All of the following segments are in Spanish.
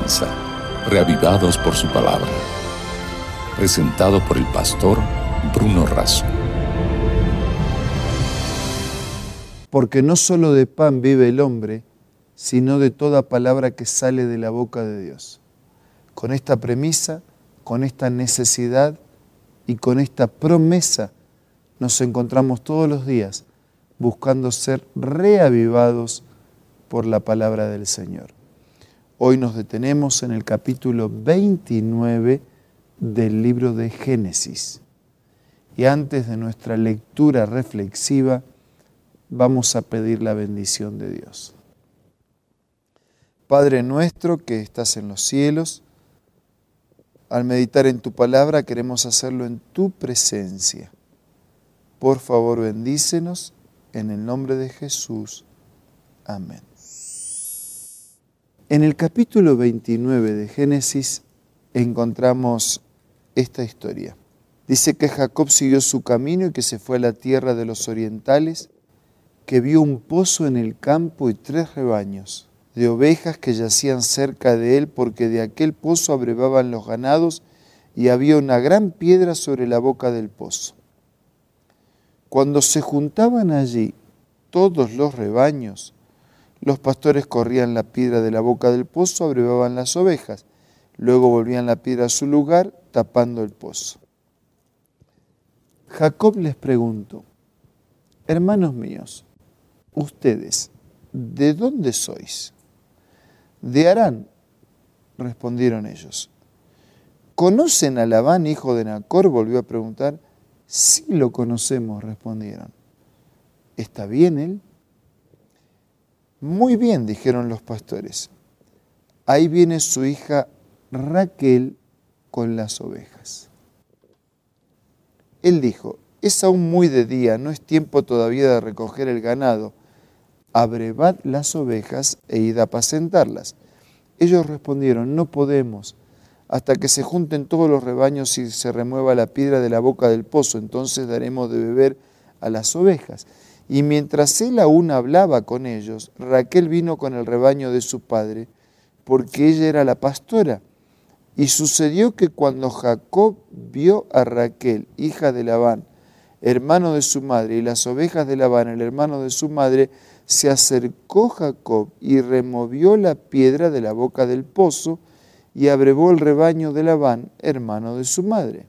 comienza, reavivados por su palabra. Presentado por el pastor Bruno Razo. Porque no solo de pan vive el hombre, sino de toda palabra que sale de la boca de Dios. Con esta premisa, con esta necesidad y con esta promesa, nos encontramos todos los días buscando ser reavivados por la palabra del Señor. Hoy nos detenemos en el capítulo 29 del libro de Génesis. Y antes de nuestra lectura reflexiva, vamos a pedir la bendición de Dios. Padre nuestro que estás en los cielos, al meditar en tu palabra queremos hacerlo en tu presencia. Por favor, bendícenos en el nombre de Jesús. Amén. En el capítulo 29 de Génesis encontramos esta historia. Dice que Jacob siguió su camino y que se fue a la tierra de los orientales, que vio un pozo en el campo y 3 rebaños de ovejas que yacían cerca de él, porque de aquel pozo abrevaban los ganados y había una gran piedra sobre la boca del pozo. Cuando se juntaban allí todos los rebaños, los pastores corrían la piedra de la boca del pozo, abrevaban las ovejas, luego volvían la piedra a su lugar, tapando el pozo. Jacob les preguntó: hermanos míos, ustedes, ¿de dónde sois? De Harán, respondieron ellos. ¿Conocen a Labán, hijo de Nacor?, volvió a preguntar. Sí lo conocemos, respondieron. ¿Está bien él? Muy bien, dijeron los pastores. Ahí viene su hija Raquel con las ovejas. Él dijo: es aún muy de día, no es tiempo todavía de recoger el ganado. Abrevad las ovejas e id a apacentarlas. Ellos respondieron: no podemos, hasta que se junten todos los rebaños y se remueva la piedra de la boca del pozo, entonces daremos de beber a las ovejas. Y mientras él aún hablaba con ellos, Raquel vino con el rebaño de su padre, porque ella era la pastora. Y sucedió que cuando Jacob vio a Raquel, hija de Labán, hermano de su madre, y las ovejas de Labán, el hermano de su madre, se acercó Jacob y removió la piedra de la boca del pozo y abrevó el rebaño de Labán, hermano de su madre.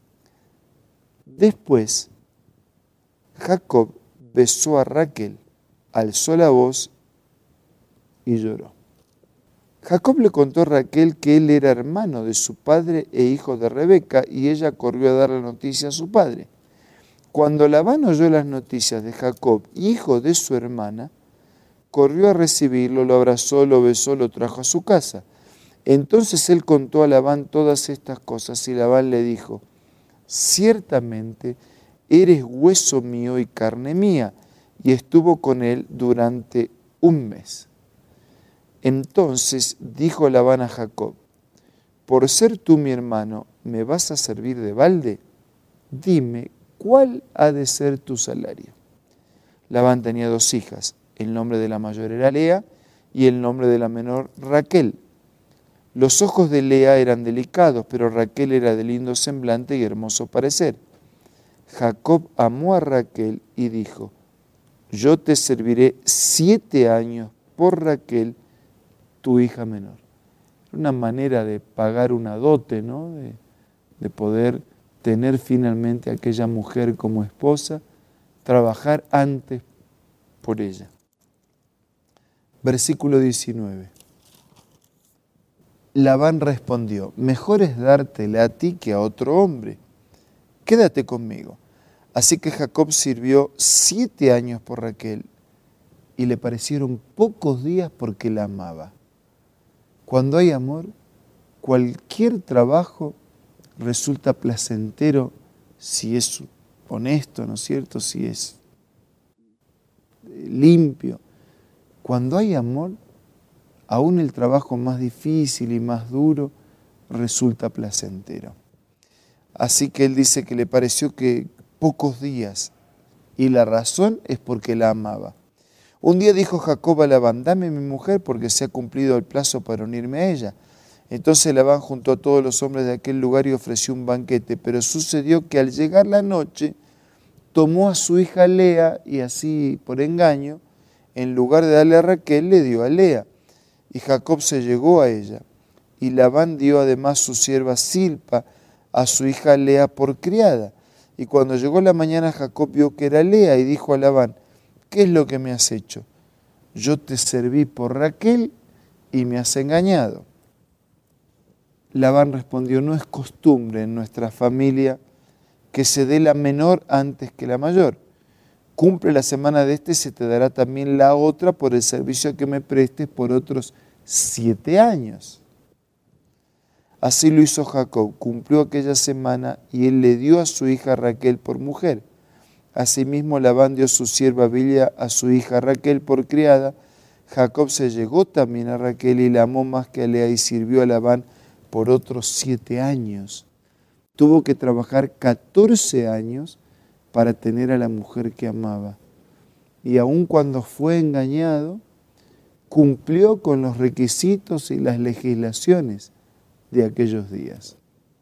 Después, Jacob besó a Raquel, alzó la voz y lloró. Jacob le contó a Raquel que él era hermano de su padre e hijo de Rebeca, y ella corrió a dar la noticia a su padre. Cuando Labán oyó las noticias de Jacob, hijo de su hermana, corrió a recibirlo, lo abrazó, lo besó, lo trajo a su casa. Entonces él contó a Labán todas estas cosas, y Labán le dijo: ciertamente eres hueso mío y carne mía. Y estuvo con él durante 1 mes. Entonces dijo Labán a Jacob: por ser tú mi hermano, ¿me vas a servir de balde? Dime, ¿cuál ha de ser tu salario? Labán tenía 2 hijas. El nombre de la mayor era Lea y el nombre de la menor Raquel. Los ojos de Lea eran delicados, pero Raquel era de lindo semblante y hermoso parecer. Jacob amó a Raquel y dijo: yo te serviré 7 años por Raquel, tu hija menor. Una manera de pagar una dote, ¿no? De poder tener finalmente a aquella mujer como esposa, trabajar antes por ella. Versículo 19. Labán respondió: mejor es dártela a ti que a otro hombre. Quédate conmigo. Así que Jacob sirvió 7 años por Raquel y le parecieron pocos días porque la amaba. Cuando hay amor, cualquier trabajo resulta placentero si es honesto, ¿no es cierto? Si es limpio. Cuando hay amor, aún el trabajo más difícil y más duro resulta placentero. Así que él dice que le pareció que pocos días, y la razón es porque la amaba. Un día dijo Jacob a Labán: dame mi mujer porque se ha cumplido el plazo para unirme a ella. Entonces Labán juntó a todos los hombres de aquel lugar y ofreció un banquete. Pero sucedió que al llegar la noche, tomó a su hija Lea y así por engaño, en lugar de darle a Raquel, le dio a Lea. Y Jacob se llegó a ella. Y Labán dio además su sierva Silpa a su hija Lea por criada. Y cuando llegó la mañana, Jacob vio que era Lea y dijo a Labán: ¿qué es lo que me has hecho? Yo te serví por Raquel y me has engañado. Labán respondió: no es costumbre en nuestra familia que se dé la menor antes que la mayor. Cumple la semana de este, se te dará también la otra por el servicio que me prestes por otros 7 años. Así lo hizo Jacob, cumplió aquella semana y él le dio a su hija Raquel por mujer. Asimismo Labán dio su sierva Bilha a su hija Raquel por criada. Jacob se llegó también a Raquel y la amó más que a Lea y sirvió a Labán por otros 7 años. Tuvo que trabajar 14 años para tener a la mujer que amaba. Y aun cuando fue engañado, cumplió con los requisitos y las legislaciones de aquellos días.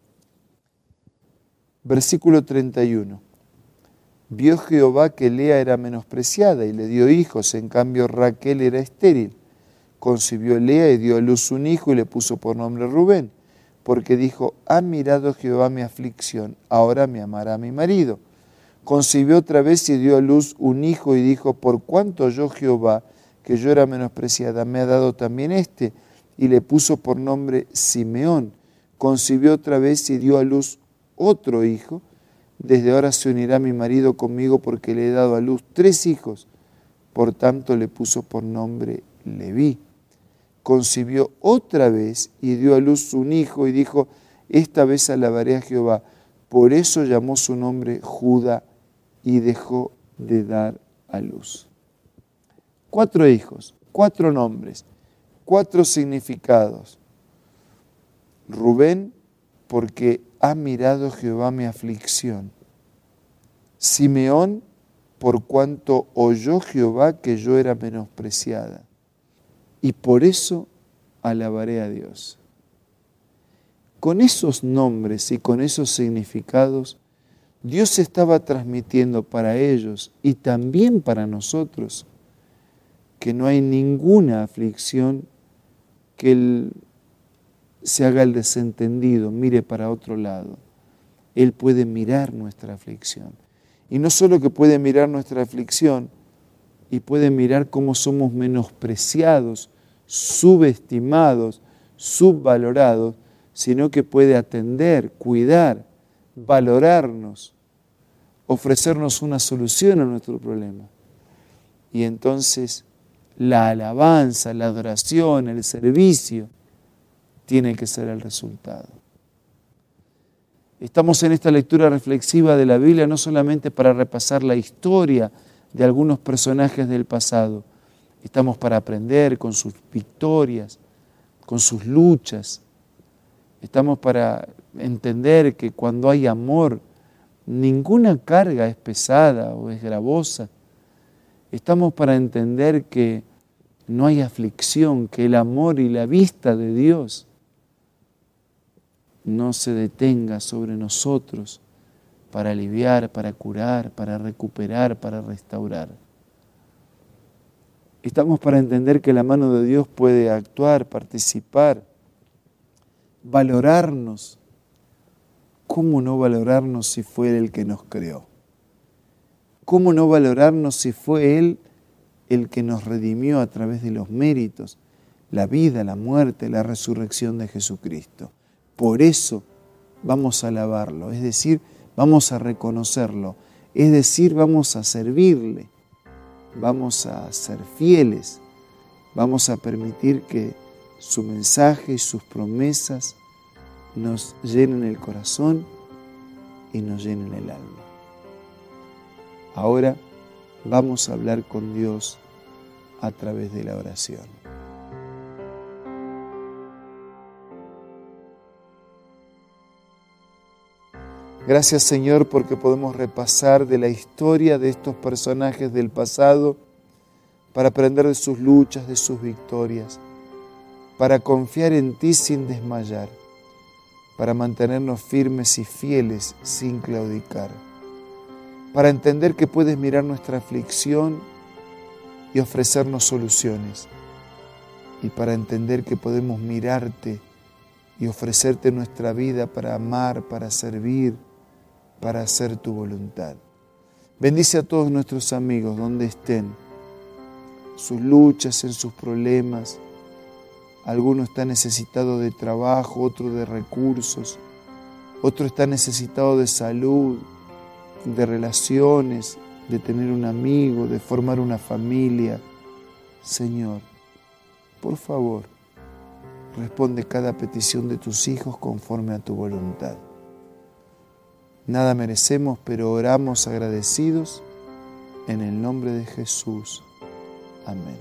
Versículo 31. Vio Jehová que Lea era menospreciada y le dio hijos, en cambio Raquel era estéril. Concibió Lea y dio a luz un hijo y le puso por nombre Rubén, porque dijo: ha mirado Jehová mi aflicción, ahora me amará mi marido. Concibió otra vez y dio a luz un hijo y dijo: por cuanto yo Jehová, que yo era menospreciada, me ha dado también este, y le puso por nombre Simeón. Concibió otra vez y dio a luz otro hijo. Desde ahora se unirá mi marido conmigo porque le he dado a luz 3 hijos. Por tanto le puso por nombre Leví. Concibió otra vez y dio a luz un hijo y dijo: esta vez alabaré a Jehová. Por eso llamó su nombre Judá y dejó de dar a luz. 4 hijos, 4 nombres, 4 significados. Rubén, porque ha mirado Jehová mi aflicción. Simeón, por cuanto oyó Jehová que yo era menospreciada. Y por eso alabaré a Dios. Con esos nombres y con esos significados, Dios estaba transmitiendo para ellos y también para nosotros que no hay ninguna aflicción que se haga el desentendido, mire para otro lado. Él puede mirar nuestra aflicción. Y no solo que puede mirar nuestra aflicción, y puede mirar cómo somos menospreciados, subestimados, subvalorados, sino que puede atender, cuidar, valorarnos, ofrecernos una solución a nuestro problema. Y entonces la alabanza, la adoración, el servicio tiene que ser el resultado. Estamos en esta lectura reflexiva de la Biblia no solamente para repasar la historia de algunos personajes del pasado, estamos para aprender con sus victorias, con sus luchas. Estamos para entender que cuando hay amor, ninguna carga es pesada o es gravosa. Estamos para entender que no hay aflicción, que el amor y la vista de Dios no se detenga sobre nosotros para aliviar, para curar, para recuperar, para restaurar. Estamos para entender que la mano de Dios puede actuar, participar, valorarnos. ¿Cómo no valorarnos si fue Él el que nos creó? ¿Cómo no valorarnos si fue Él el que nos redimió a través de los méritos, la vida, la muerte, la resurrección de Jesucristo? Por eso vamos a alabarlo, es decir, vamos a reconocerlo, es decir, vamos a servirle, vamos a ser fieles, vamos a permitir que su mensaje y sus promesas nos llenen el corazón y nos llenen el alma. Ahora vamos a hablar con Dios a través de la oración. Gracias, Señor, porque podemos repasar de la historia de estos personajes del pasado para aprender de sus luchas, de sus victorias, para confiar en ti sin desmayar, para mantenernos firmes y fieles sin claudicar, para entender que puedes mirar nuestra aflicción y ofrecernos soluciones, y para entender que podemos mirarte y ofrecerte nuestra vida para amar, para servir, para hacer tu voluntad. Bendice a todos nuestros amigos donde estén, sus luchas, en sus problemas. Alguno está necesitado de trabajo, otro de recursos, otro está necesitado de salud, de relaciones, de tener un amigo, de formar una familia. Señor, por favor, responde cada petición de tus hijos conforme a tu voluntad. Nada merecemos, pero oramos agradecidos en el nombre de Jesús. Amén.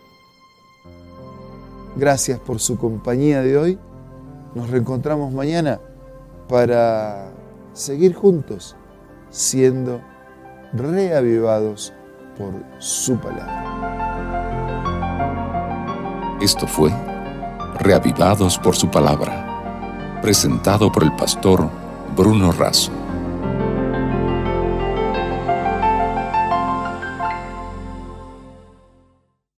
Gracias por su compañía de hoy. Nos reencontramos mañana para seguir juntos siendo reavivados por su palabra. Esto fue Reavivados por su palabra, presentado por el pastor Bruno Razo.